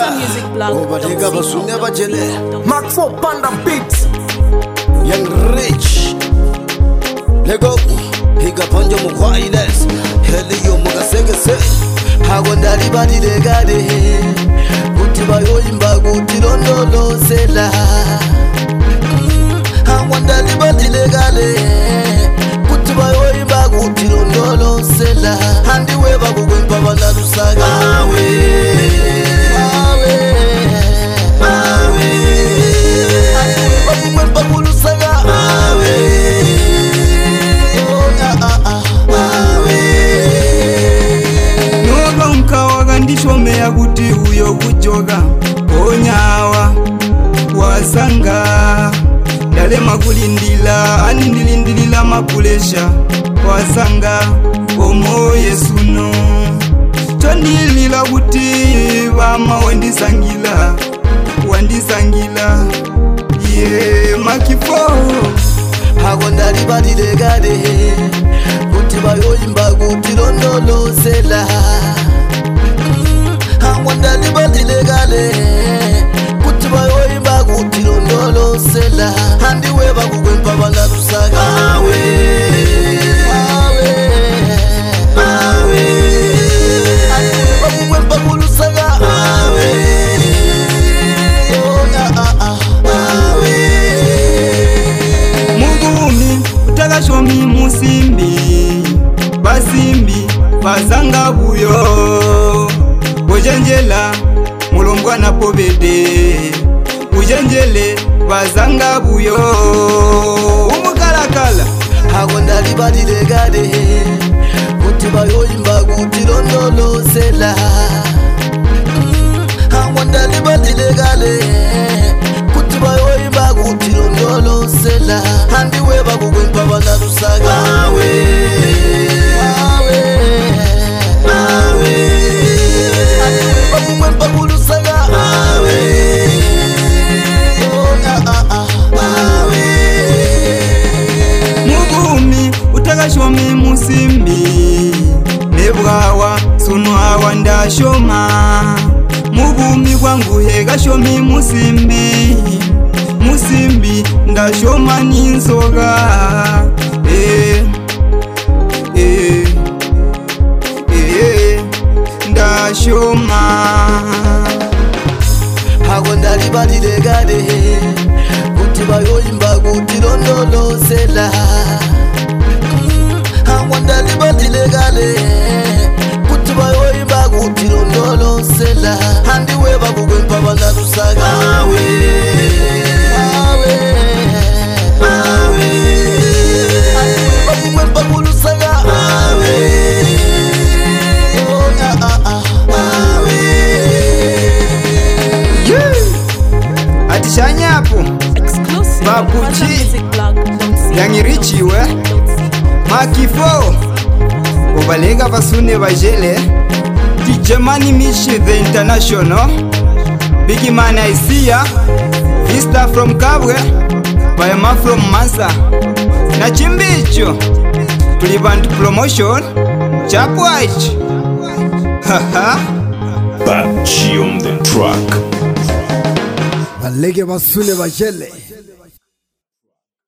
Obaleka basune bajele Maxo Panda Beats Young Rich Lego Higa panja mukwailes Heliyo mugasengese Hago ndali badi legade Kuti bayoyimba kuti londolo sela Hago ndali badi legade Kuti bayoyimba kuti londolo sela Handi weba kugwempa banalusaga ndishomea kuti uyo kujoga onyawa wasanga ndalema kulindila anindilindilila mapulesha wasanga omo yesuno tondilila kuti vama wandisangila ye makifo hago ndali badilegade kuti bayoyimba kuti londolo sela Wandali badilegale kuti bayoyimba kuti londolo sela handi weba kugwempa banalusaga bakugwempa kulusaga mugumi utakashomi musimbi basimbi bazanga buyo Ujenjela mulongwa na pobede Ujenjele bazanga buyo Umukalakala Hago ndali badilegade Kuti bayoyimba kuti londolo sela Hago ndali badilegade Kuti bayoyimba kuti londolo sela Handi weba kugwempa banalusaga Mugumi utakashomi musimbi nebwawa sunwawa ndashoma Mugumi kwangu hegashomi musimbi ndashoma ninzoga ndashoma Hago ndali badilegade kuti bayoyimba kuti londolo sela Hago ndali badilegade kuti bayoyimba kuti londolo sela handi weba kugwempa banalusaga bakugwempa kulusaga Atishanyapo Babuchi Yangirichiwe Makifo Obalega basune bajele DJ Money Mishi the International Biggie Man I see ya Vista from Kabwe Bayama from Masa Na Chimbicho Tulibantu promotion Chap White Haha Babuchi on the track Balege basune bajele